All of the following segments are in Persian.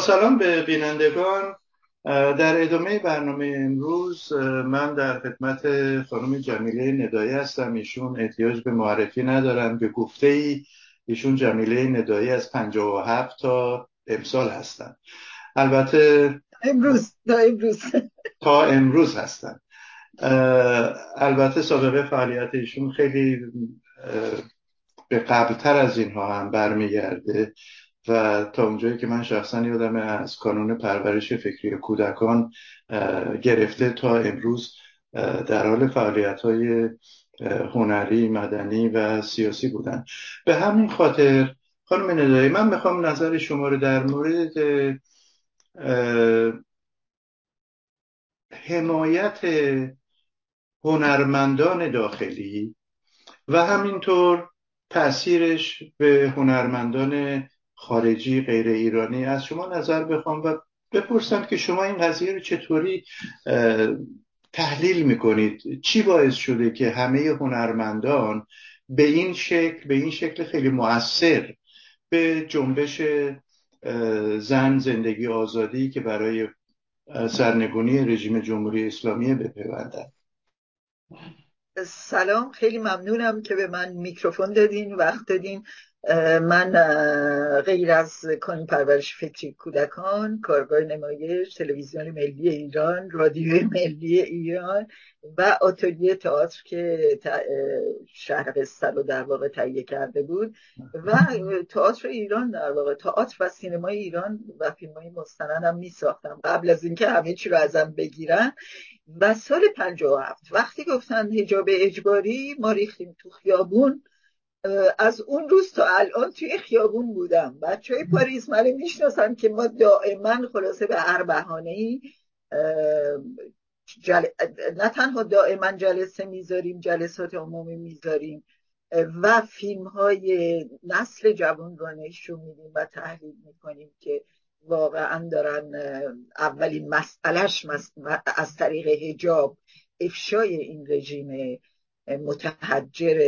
سلام به بینندگان. در ادامه برنامه امروز من در خدمت خانم جمیله ندایی هستم. ایشون احتیاج به معرفی ندارن. به گفته ای ایشون جمیله ندایی از 57 تا امسال هستن. البته تا امروز هستن. البته سابقه فعالیت ایشون خیلی به قبلتر از اینها هم برمیگرده و تا اونجایی که من شخصا یادمه از کانون پرورش فکری کودکان گرفته تا امروز در حال فعالیت‌های هنری، مدنی و سیاسی بودن. به همین خاطر خانم ندایی، من میخوام نظر شما رو در مورد حمایت هنرمندان داخلی و همینطور تأثیرش به هنرمندان خارجی غیر ایرانی از شما نظر بخوام و بپرسم که شما این قضیه رو چطوری تحلیل میکنید؟ چی باعث شده که همه هنرمندان به این شکل خیلی مؤثر به جنبش زن، زندگی، آزادی که برای سرنگونی رژیم جمهوری اسلامی بپیوندند؟ سلام، خیلی ممنونم که به من میکروفون دادین، وقت دادین. من غیر از کانون پرورش فکری کودکان، کارگاه نمایش، تلویزیون ملی ایران، رادیوی ملی ایران و آتلیه تئاتر که شهر قصه رو در واقع تهیه کرده بود و تئاتر ایران، در واقع تئاتر و سینمای ایران و فیلم‌های مستند هم میساختم قبل از اینکه همه چی رو ازم بگیرن. و سال 57 وقتی گفتن حجاب اجباری، ما ریختیم تو خیابون. از اون روز تا الان توی خیابون بودم. بچهای پاریس منو میشناسن که ما دائما خلاصه به هر بهانه‌ای نه تنها دائما جلسه میذاریم، جلسات عمومی میذاریم و فیلم های نسل جوان رو نشون میدیم و تحلیل میکنیم که واقعا دارن اولین مسئلهش از طریق حجاب افشای این رژیم متحجر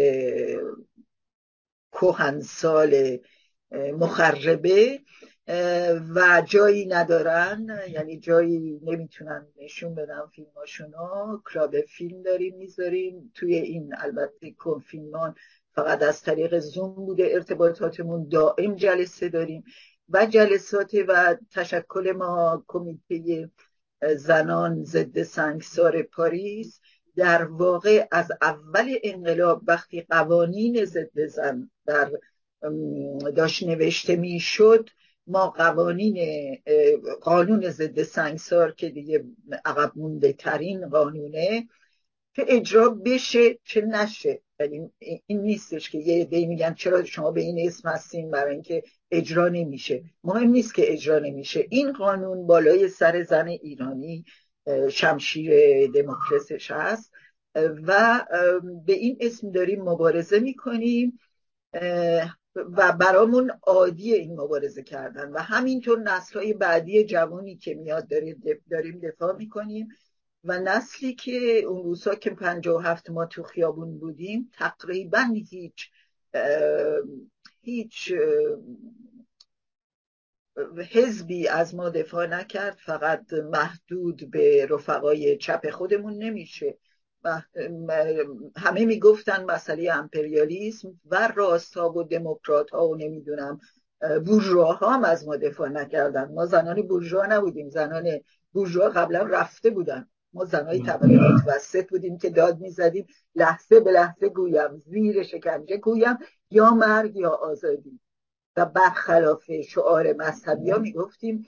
کهنسال مخربه و جایی ندارن، یعنی جایی نمیتونن نشون بدن فیلماشونو. کلاب فیلم داریم میذاریم توی این، البته کنفینمان فقط از طریق زوم بوده ارتباطاتمون، دائم جلسه داریم و جلسات و تشکل ما کمیته زنان ضد سنگسار پاریس در واقع از اول انقلاب وقتی قوانین ضد زن در داشت نوشته میشد، ما قانون ضد سنگسار که دیگه عقب مونده ترین قانونه، که اجرا بشه چه نشه. یعنی این نیستش که یه عده‌ای میگن چرا شما به این اسم هستین، برای اینکه اجرا نمیشه. مهم نیست که اجرا نمیشه، این قانون بالای سر زن ایرانی شمشیر دموکراسیش هست و به این اسم داریم مبارزه میکنیم و برامون عادی این مبارزه کردن و همینطور نسل‌های بعدی جوانی که میاد داریم دفاع میکنیم و نسلی که اون روزها که 57 ما تو خیابون بودیم تقریبا هیچ حزبی از ما دفاع نکرد، فقط محدود به رفقای چپ خودمون نمیشه. همه میگفتن مسئله امپریالیسم و راست‌ها و دموکرات‌ها و نمیدونم بورژواها هم از ما دفاع نکردن. ما زنان بورژوا نبودیم، زنان بورژوا قبلا رفته بودن. ما زنای طبقه متوسط بودیم که داد میزدیم لحظه به لحظه گویم زیر شکنجه گویم یا مرگ یا آزادی، و برخلاف شعار مذهبی ها میگفتیم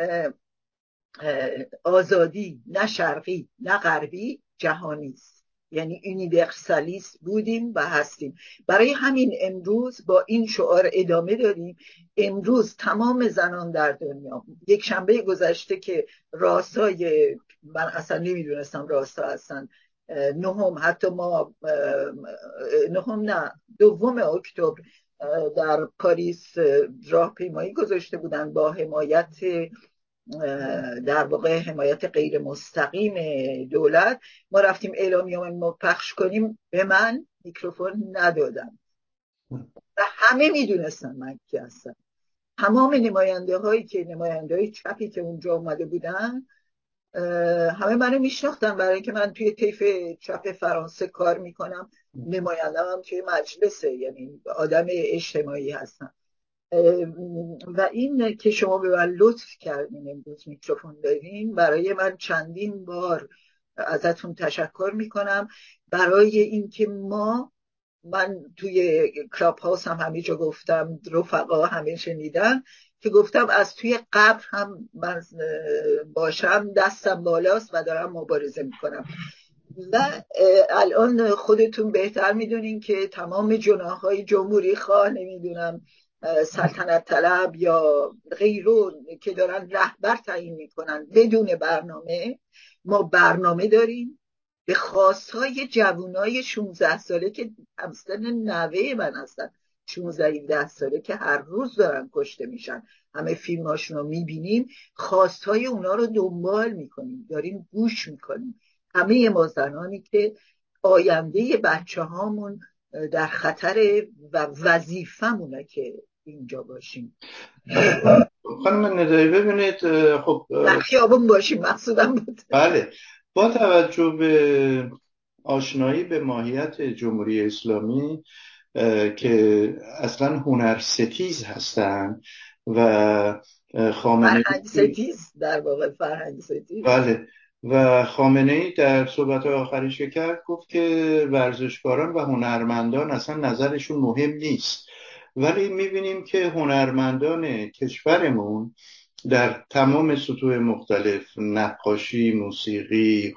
آزادی نه شرقی نه غربی، جهانی است. یعنی یونیورسالیست بودیم و هستیم. برای همین امروز با این شعار ادامه داریم. امروز تمام زنان در دنیا، یک شنبه گذشته که راستای، من اصلا نمیدونستم راستا هستن، حتی ما 2 اکتبر در پاریس راهپیمایی گذاشته بودن با حمایت، در واقع حمایت غیر مستقیم دولت. ما رفتیم اعلامیه‌مون ما پخش کنیم، به من میکروفون ندادن و همه میدونستن من کی هستم. تمام نماینده هایی که نماینده های چپی که اونجا اومده بودن همه منو میشناختن، برای اینکه من توی طیف چپ فرانسه کار میکنم، نماینده هم توی مجلسه، یعنی آدم اجتماعی هستم. و این که شما به من لطف کردین امروز میکروفون دادین، برای من چندین بار ازتون تشکر میکنم. برای اینکه من توی کلاب هاوس هم همه جا گفتم، رفقا همه شنیدن که گفتم از توی قبر هم من باشم دستم بالاست و دارم مبارزه میکنم. و الان خودتون بهتر میدونین که تمام جناحهای جمهوری خواه، نمیدونم سلطنت طلب یا غیرون که دارن رهبر تعیین میکنن بدون برنامه. ما برنامه داریم به خواستهای جوانای 16 ساله که همسن نوه من هستن، 16-17 ساله که هر روز دارن کشته میشن، همه فیلماشون رو میبینیم، خواستهای اونا رو دنبال میکنیم، داریم گوش میکنیم. همه ما زنانی که آینده بچه هامون در خطر و وظیفمونه که اینجا باشیم، خانم ندایی ببینید، خب در خیابون باشیم مقصودم بود. بله، با توجه به آشنایی به ماهیت جمهوری اسلامی که اصلا هنرستیز هستن و خامنه فرهنگ ستیز، در واقع فرهنگ ستیز. بله، و خامنه‌ای در صحبت آخرش که کرد گفت که ورزشکاران و هنرمندان اصلا نظرشون مهم نیست، ولی میبینیم که هنرمندان کشورمون در تمام سطوح مختلف، نقاشی، موسیقی،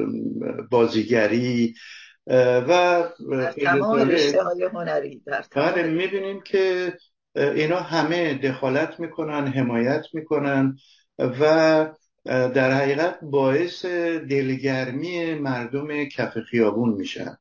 بازیگری و در خیلی تمام جالب، رشته های هنری، در بله، تمام میبینیم که اینا همه دخالت میکنن، حمایت میکنن و در حقیقت باعث دلگرمی مردم کف خیابون میشن.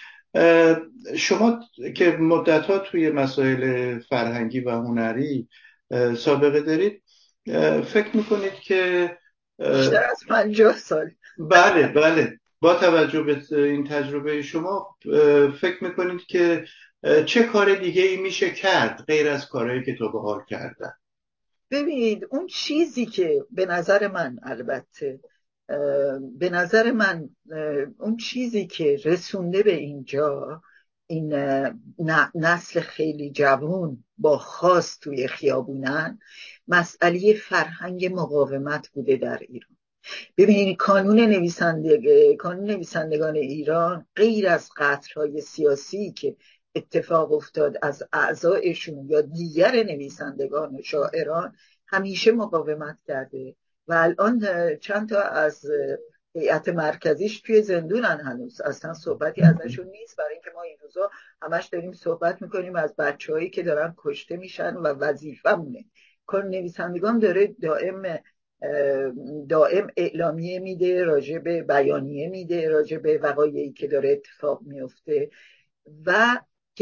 شما که مدت‌ها توی مسائل فرهنگی و هنری سابقه دارید، فکر میکنید که بیشتر از 50 سال. بله بله، با توجه به این تجربه شما فکر میکنید که چه کار دیگه ای میشه کرد غیر از کارهایی که تا به حال کردن؟ ببینید اون چیزی که به نظر من، البته به نظر من اون چیزی که رسونده به اینجا این نسل خیلی جوان با خواست توی خیابونن، مسئله فرهنگ مقاومت بوده در ایران. ببینید کانون نویسندگان ایران غیر از قتل‌های سیاسی که اتفاق افتاد از اعضایشون یا دیگر نویسندگان و شاعران، همیشه مقاومت کرده و الان چند تا از هیئت مرکزیش توی زندونن، هنوز اصلا صحبتی ازشون نیست، برای اینکه ما این روزا همش داریم صحبت میکنیم از بچه‌هایی که دارن کشته میشن و وظیفه‌مونه. کانون نویسندگان داره دائم اعلامیه میده، راجع به بیانیه میده راجع به وقایعی که داره اتفاق میفته و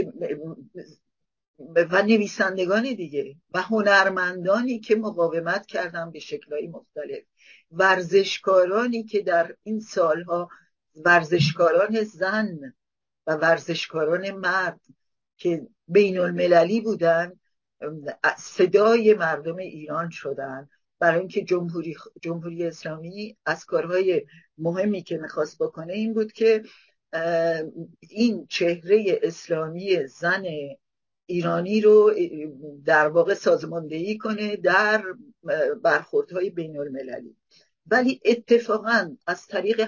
نویسندگان دیگه و هنرمندانی که مقاومت کردن به شکل‌های مختلف، ورزشکارانی که در این سالها، ورزشکاران زن و ورزشکاران مرد که بین المللی بودن، صدای مردم ایران شدن، برای اینکه جمهوری اسلامی از کارهای مهمی که میخواست بکنه این بود که این چهره اسلامی زن ایرانی رو در واقع سازماندهی کنه در برخوردهای بین المللی. ولی اتفاقا از طریق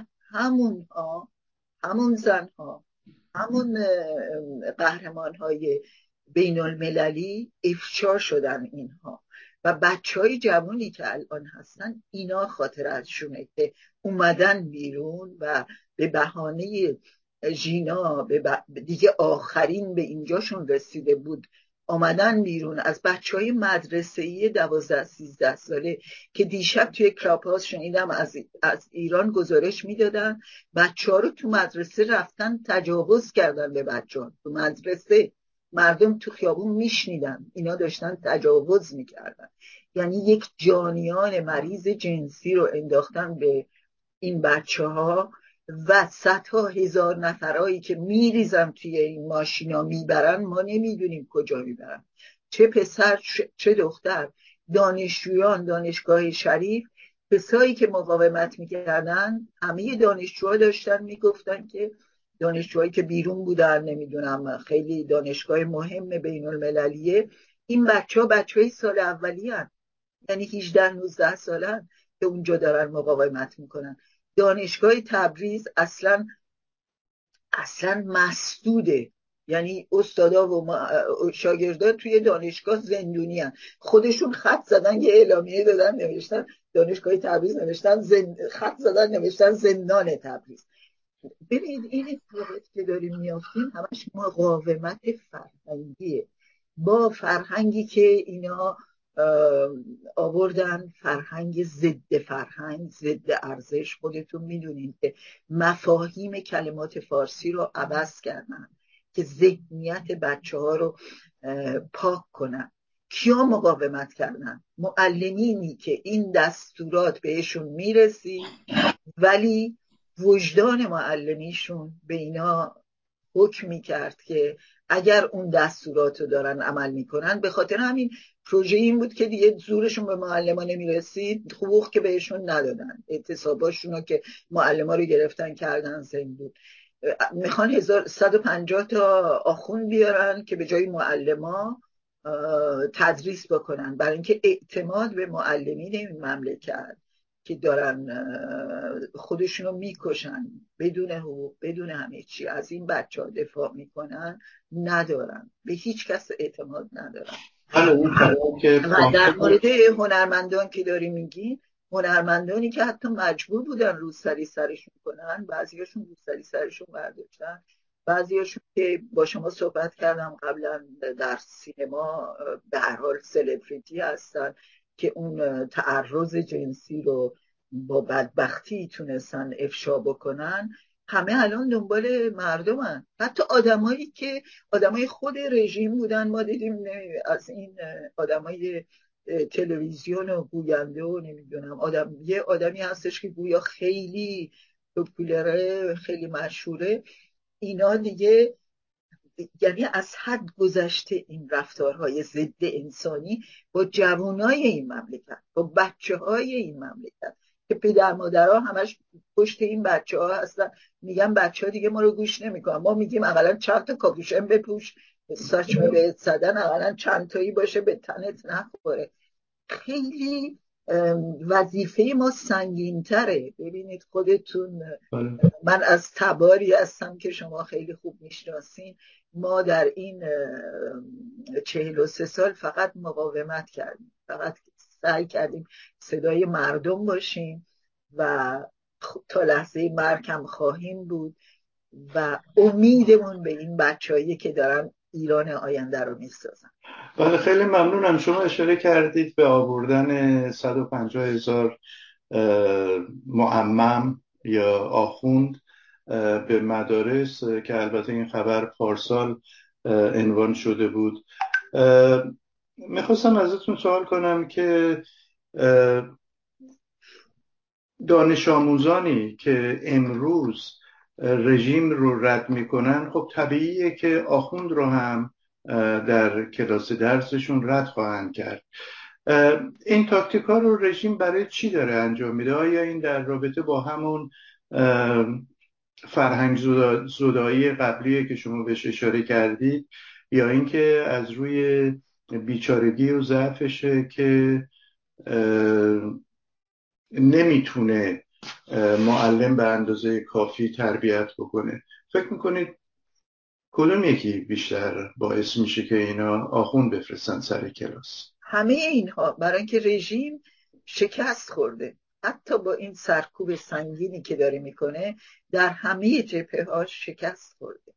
همون زنها، همون قهرمان های بین المللی افشا شدن اینها و بچه های جوانی که الان هستن اینا خاطر ازشونه که اومدن بیرون و به بهانه ژینا دیگه آخرین به اینجاشون رسیده بود، آمدن بیرون. از بچه های مدرسه‌ای 12-13 ساله که دیشب توی کلاب هاوس شنیدم از ایران گزارش میدادن، بچه ها رو تو مدرسه رفتن تجاوز کردن به بچه ها تو مدرسه، مردم تو خیابون میشنیدن اینا داشتن تجاوز میکردن. یعنی یک جانیان مریض جنسی رو انداختن به این بچه ها و صدها هزار نفرایی که میریزن توی این ماشینا میبرن، ما نمیدونیم کجا میبرن. چه پسر چه دختر، دانشجویان دانشگاه شریف، کسایی که مقاومت میکردن، همه دانشجوها داشتن میگفتن که دانشجوهایی که بیرون بودن، نمیدونم خیلی دانشگاه مهم بین المللیه، این بچه های سال اولی هن. یعنی 18-19 سالن که اونجا دارن مقاومت میکنن. دانشگاه تبریز اصلا مسدوده، یعنی استادا و شاگردا توی دانشگاه زندونی هن. خودشون خط زدن، یه اعلامیه دادن نوشتن دانشگاه تبریز، نوشتن خط زدن نوشتن زندان تبریز. ببینید این اتفاقاتی که داریم میافتیم همش مقاومت فرهنگیه با فرهنگی که اینا آوردن، فرهنگ ضد ارزش. خودتون میدونید که مفاهیم کلمات فارسی رو عوض کردن که ذهنیت بچه ها رو پاک کنن. کیا مقاومت کردن؟ معلمینی که این دستورات بهشون میرسید ولی وجدان معلمیشون به اینا حکم میکرد که اگر اون دستورات رو دارن عمل میکنن، به خاطر همین پروژه این بود که دیگه زورشون به معلمان نمیرسید، حقوق که بهشون ندادن، اعتصاباشون رو که معلمان رو گرفتن کردن زندون. میخوان 150 تا آخوند بیارن که به جای معلما تدریس بکنن، برای اینکه اعتماد به معلمین این مملکت که دارن خودشونو میکشن بدون حقوق بدون همه چی از این بچه ها دفاع میکنن ندارن، به هیچ کس اعتماد ندارن. و در مورد هنرمندان که داری میگی، هنرمندانی که حتی مجبور بودن روسری سرشون کنن، بعضیاشون روسری سرشون برداشتن، بعضیاشون که با شما صحبت کردم قبلا در سینما به هر حال سلبریتی هستن که اون تعرض جنسی رو با بدبختی تونستن افشا بکنن، همه الان دنبال مردمن. حتی آدمای خود رژیم بودن، ما دیدیم از این آدمای تلویزیون و گوینده و نمیدونم یه آدمی هستش که گویا خیلی پاپولاره، خیلی مشهوره، اینا دیگه یعنی از حد گذشته این رفتارهای ضد انسانی با جوانای این مملکت، با بچه های این مملکت که پدر مادرها همش پشت این بچه ها هستن، میگن بچه ها دیگه ما رو گوش نمیکنن. ما میگیم اولا چند تا کاپوشن بپوش، ساچمه بهت زدن اولا چند تایی باشه به تنت نخوره. خیلی وظیفه ما سنگین تره. ببینید خودتون، من از تباری هستم که شما خیلی خوب میشناسین، ما در این 43 سال فقط مقاومت کردیم، فقط سعی کردیم صدای مردم باشیم و تا لحظه مرگ هم خواهیم بود و امیدمون به این بچه‌هایی که دارن ایران آینده رو میسازن. بله خیلی ممنونم. شما اشاره کردید به آوردن 150,000 معمم یا آخوند به مدارس که البته این خبر پارسال عنوان شده بود. میخواستم ازتون سوال کنم که دانش آموزانی که امروز رژیم رو رد میکنن، خب طبیعیه که آخوند رو هم در کلاس درسشون رد خواهند کرد. این تاکتیک ها رو رژیم برای چی داره انجام میده؟ آیا این در رابطه با همون فرهنگ زدایی قبلیه که شما بهش اشاره کردید، یا اینکه از روی بیچارگی و ضعفشه که نمیتونه معلم به اندازه کافی تربیت بکنه؟ فکر میکنید کدوم یکی بیشتر باعث میشه که اینا آخوند بفرستن سر کلاس؟ همه اینها، برای اینکه رژیم شکست خورده، حتی با این سرکوب سنگینی که داره میکنه در همه جبهه ها شکست خورده.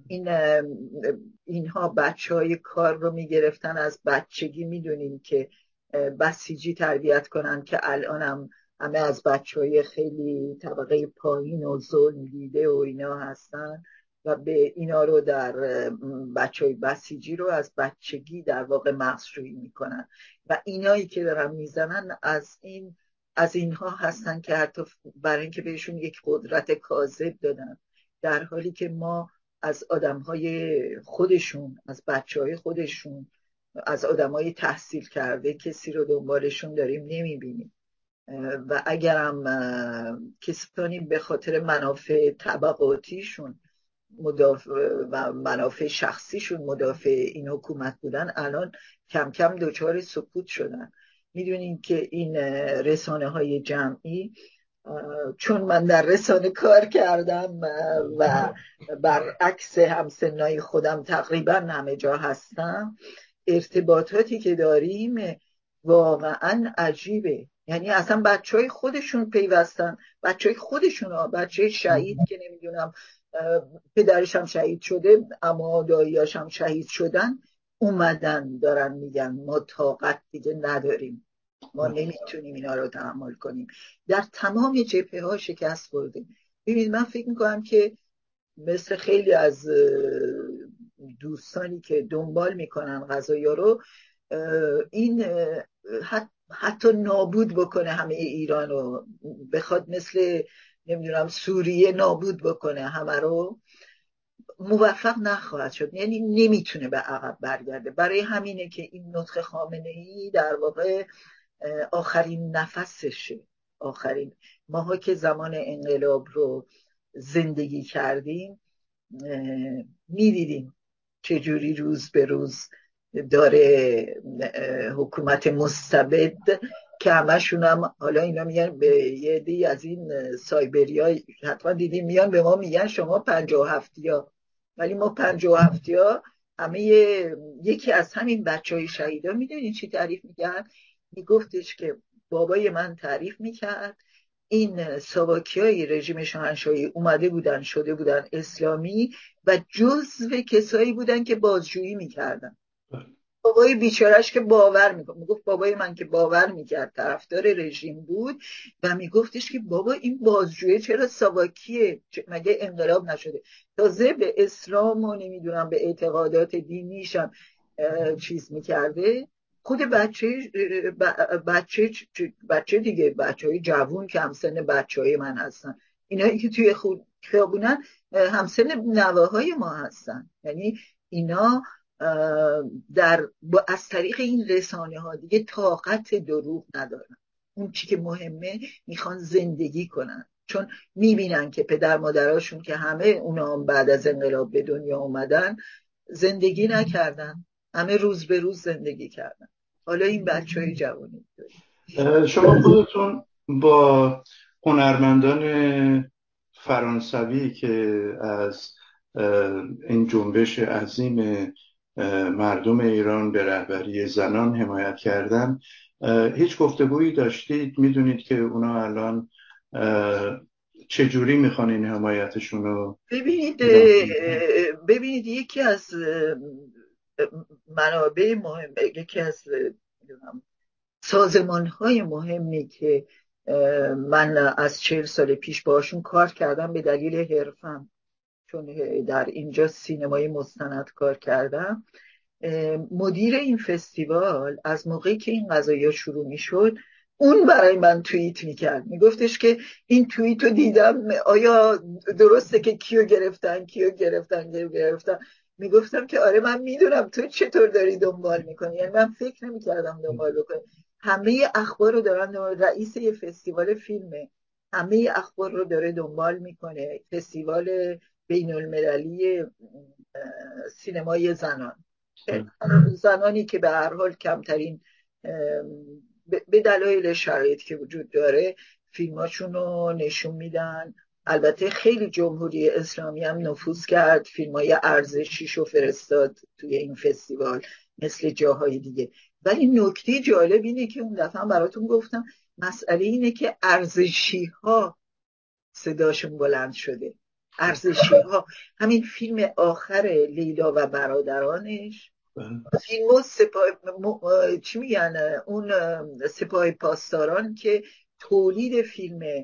اینها بچه های کار رو میگرفتن از بچگی، میدونیم که بسیجی تربیت کنن که الان هم همه از بچه های خیلی طبقه پایین و ظلم دیده و اینا هستن و به اینا رو در بچه های بسیجی رو از بچگی در واقع مغزشویی میکنن و اینایی که دارن میزنن از اینها هستن که حتی برای اینکه بهشون یک قدرت کاذب دادن، در حالی که ما از آدمهای خودشون، از بچه های خودشون از آدمای تحصیل کرده کسی رو دنبالشون داریم نمیبینیم و اگرم کسانی به خاطر منافع طبقاتیشون و منافع شخصیشون مدافع این حکومت بودن، الان کم کم دچار سکوت شدن. میدونین که این رسانه های جمعی، چون من در رسانه کار کردم و برعکس همسنای خودم تقریبا همه جا هستم، ارتباطاتی که داریم واقعا عجیبه. یعنی اصلا بچه های خودشون پیوستن، بچه های خودشون، بچه شهید که نمیدونم پدرش هم شهید شده اما داییاش هم شهید شدن، اومدن دارن میگن ما طاقت دیگه نداریم، ما نمیتونیم اینا رو تحمل کنیم. در تمام جبهه ها شکست خوردیم. ببینید من فکر میکنم که مثل خیلی از دوستانی که دنبال میکنن قضایا رو، این حتی نابود بکنه همه ایران رو، بخواد مثل نمیدونم سوریه نابود بکنه همه رو، موفق نخواهد شد. یعنی نمیتونه به عقب برگرده. برای همینه که این نطق خامنه‌ای در واقع آخرین نفسشه. ماها که زمان انقلاب رو زندگی کردیم میدیدیم چجوری روز به روز داره حکومت مستبد که همشون هم حالا اینا میگن به یه دی از این سایبریا حتما دیدیم، میان به ما میگن شما 57یا، ولی ما 57یا همه یکی از همین بچهای شهیدا میدونین چی تعریف میگن؟ میگفتش که بابای من تعریف میکرد این ساواکیای رژیم شاهنشاهی اومده بودن شده بودن اسلامی و جزو کسایی بودن که بازجویی میکردن. بابای بیچارش که باور میکرد، میگفت بابای من که باور میکرد طرفدار رژیم بود و میگفتش که بابا این بازجویی چرا ساواکیه، مگه انقلاب نشده؟ تازه به اسلام و نمیدونم به اعتقادات دینیشم چیز میکرده. خود بچه دیگه، بچه های جوون که همسن بچه های من هستن، اینایی که توی خیابونن همسن نواهای ما هستن. یعنی اینا از طریق این رسانه ها دیگه طاقت دروغ ندارن. اون چی که مهمه میخوان زندگی کنن، چون میبینن که پدر مادراشون که همه اونا هم بعد از انقلاب به دنیا اومدن زندگی نکردن، همه روز به روز زندگی کردن. حالا این بچه های جوانی شما خودتون با هنرمندان فرانسوی که از این جنبش عظیم مردم ایران به رهبری زنان حمایت کردن هیچ گفتگویی داشتید؟ میدونید که اونا الان چجوری میخوان این حمایتشون رو؟ ببینید یکی از منابع مهم، یکی از سازمان های مهمی که من از 40 سال پیش باشون کار کردم به دلیل حرفم، چون در اینجا سینمای مستند کار کردم، مدیر این فستیوال از موقعی که این قضایا شروع می شد اون برای من توییت میکرد، میگفتش که این توییت رو دیدم، آیا درسته که کیو گرفتن؟ میگفتم که آره من میدونم تو چطور داری دنبال میکنی. یعنی من فکر نمیکردم دنبال بکنی، همه اخبار رو دارن. رئیس یه فستیوال فیلمه، همه اخبار رو داره دنبال میکنه. فستیوال بین المللی سینمای زنانی که به هر حال کمترین به دلایل شرایطی که وجود داره فیلماشون رو نشون میدن. البته خیلی جمهوری اسلامی هم نفوذ کرد، فیلمای ارزشیشو فرستاد توی این فستیوال مثل جاهای دیگه. ولی نکته جالب اینه که اون دفعه هم براتون گفتم، مسئله اینه که ارزشی ها صداشون بلند شده. ارزشی ها، همین فیلم آخر لیلا و برادرانش، فیلم چی میگن اون سپاه پاسداران که تولید فیلم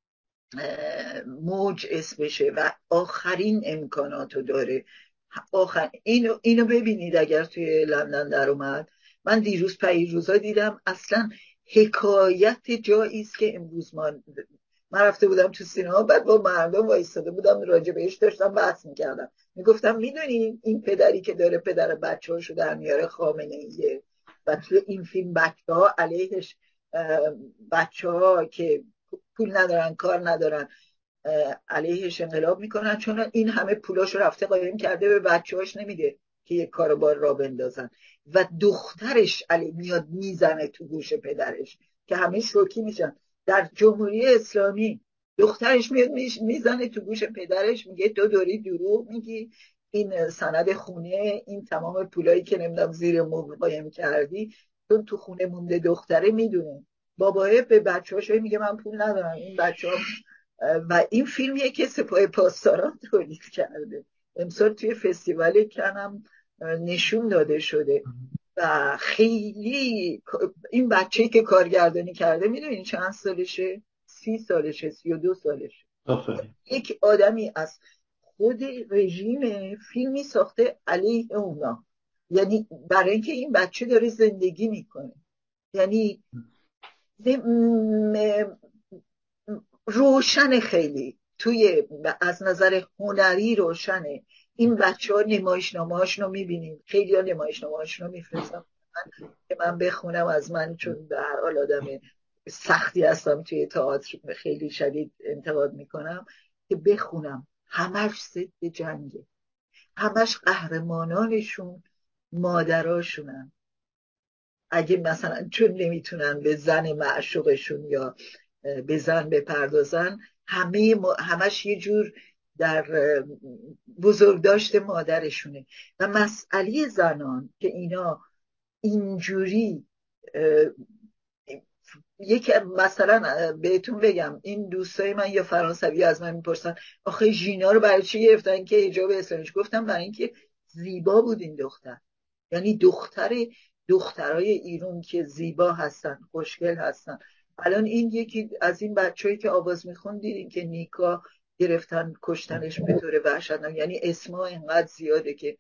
موج اسمشه و آخرین امکاناتو داره. اینو ببینید اگر توی لندن در اومد. من دیروزا دیدم، اصلا حکایت جایی است که امروز ما من رفته بودم تو سینما، بعد با مردم وایستاده بودم راجع بهش داشتم بحث میکردم، میگفتم میدونین این پدری که داره پدر بچه‌هاشو در میاره خامنه ایه و توی این فیلم بچه‌ها علیهش، بچه‌ها که پول ندارن کار ندارن علیهش انقلاب میکنن، چون این همه پولاشو رفته قایم کرده به بچه‌هاش نمیده که یک کاروبار را بندازن و دخترش علی میاد میزنه تو گوش پدرش که همه شوکی میشن. در جمهوری اسلامی دخترش میاد میزنه تو گوش پدرش، میگه تو داری دروغ میگی، این سند خونه، این تمام پولایی که نمیدونم زیر مبل قایم کردی، چون تو خونه مونده دختره میدونه. بابایه به بچه‌هاش میگه من پول ندارم، این بچه‌ها. و این فیلمیه که سپاه پاسداران تولید کرده، امسال توی فستیوال کن نشون داده شده و خیلی این بچه‌ای که کارگردانی کرده میدونین چند سالشه؟ 30 سالشه، 32 سالشه. آفرین. یک آدمی از خود رژیم فیلمی ساخته علیه اونا، یعنی برای اینکه این بچه داره زندگی میکنه، یعنی روشن خیلی توی از نظر هنری روشنه. این بچه ها نمایشنامه هاشون رو میبینیم، خیلی ها نمایشنامه هاشون رو میفرستم که من بخونم، از من چون به هر حال آدم سختی هستم توی تئاتر خیلی شدید انتقاد میکنم، که بخونم همش ضد جنگه، همش قهرمانانشون مادراشونن. اگه مثلا چون نمیتونن به زن معشوقشون یا به زن بپردازن، همش یه جور در بزرگداشت مادرشونه. و مسئله زنان که اینا اینجوری یک مثلا بهتون بگم، این دوستای من یا فرانسوی از من میپرسن آخه ژینا رو برای چی گرفتن که حجاب اسلامیش؟ گفتم برای اینکه زیبا بود این دختر، یعنی دخترای ایران که زیبا هستن، خوشگل هستن. الان این یکی از این بچه‌ای که آواز میخون دیدین که نیکا گرفتن کشتنش به طور وحشتناک، یعنی اسما اینقدر زیاده که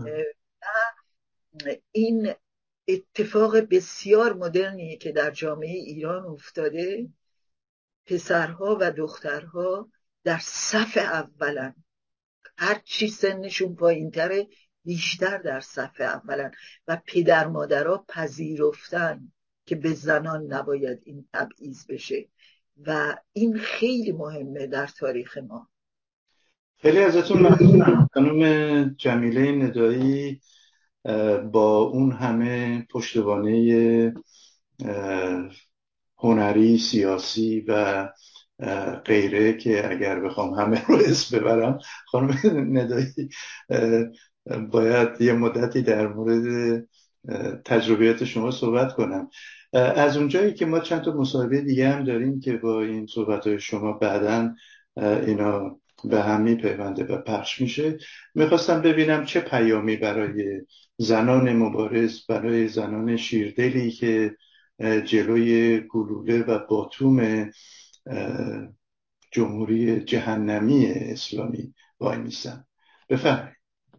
این اتفاق بسیار مدرنیه که در جامعه ایران افتاده. پسرها و دخترها در صف اولن، هر چی سنشون پایینتره بیشتر در صف اولن و پدر مادرها پذیرفتن که به زنان نباید این تبعیض بشه و این خیلی مهمه در تاریخ ما. خیلی ازتون ممنونم خانم جمیله ندایی. با اون همه پشتوانه هنری، سیاسی و غیره که اگر بخوام همه رو اسم ببرم، خانم ندایی باید یه مدتی در مورد تجربیات شما صحبت کنم. از اونجایی که ما چند تا مصاحبه دیگه هم داریم که با این صحبت‌های شما بعداً اینا به هم میپیونده و پخش میشه، میخواستم ببینم چه پیامی برای زنان مبارز، برای زنان شیردلی که جلوی گلوله و باتوم جمهوری جهنمی اسلامی وای میستن. بفرمایید.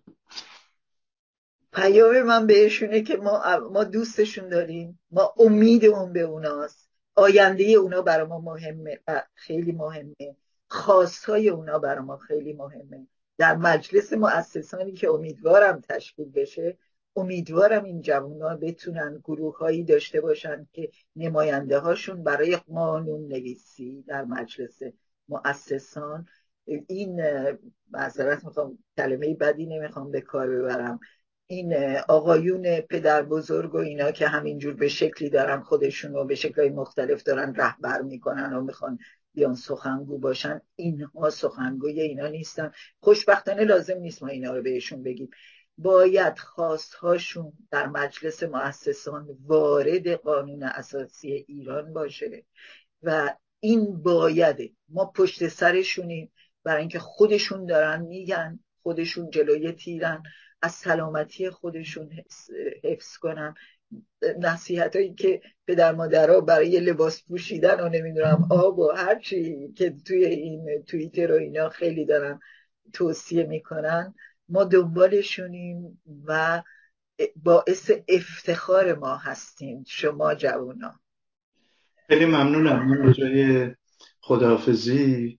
پیام من بهشونه که ما دوستشون داریم، ما امیدمون به اوناست، آینده اونا برای ما مهمه، خیلی مهمه، خواستهای اونا برای ما خیلی مهمه. در مجلس مؤسسانی که امیدوارم تشکیل بشه، امیدوارم این جوونا بتونن گروه هایی داشته باشن که نماینده هاشون برای قانون نویسی در مجلس مؤسسان، این معذرت میخوام کلمه بدی نمیخوام به کار ببرم، این آقایون پدر بزرگ و اینا که همینجور به شکلی دارن خودشون رو به شکلهای مختلف دارن رهبر میکنن و میخوان بیان سخنگو باشن، اینها سخنگوی اینا نیستن. خوشبختانه لازم نیست ما اینا رو بهشون بگیم. باید خواستهاشون در مجلس مؤسسان وارد قانون اساسی ایران باشه و این بایده، ما پشت سرشونیم برای اینکه خودشون دارن میگن، خودشون جلوی تیرن، از سلامتی خودشون حفظ کنن. نصیحت هایی که پدر مادرها برای لباس پوشیدن و نمیدونم آب و هرچی که توی این توییتر و اینا خیلی دارن توصیه میکنن، ما دنبالشونیم و باعث افتخار ما هستیم شما جوونا. خیلی ممنونم. من به جای خداحافظی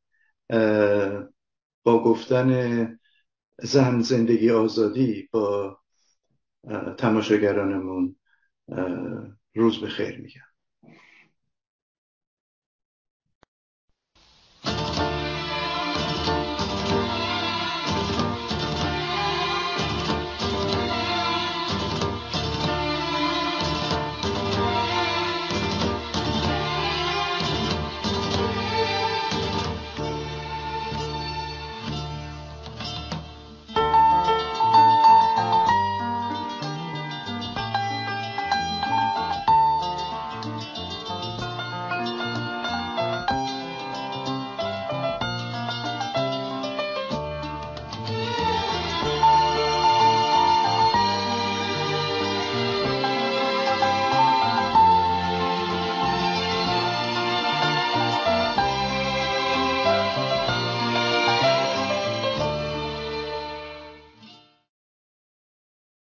با گفتن زن، زندگی، آزادی با تماشاگرانمون روز بخیر میگم.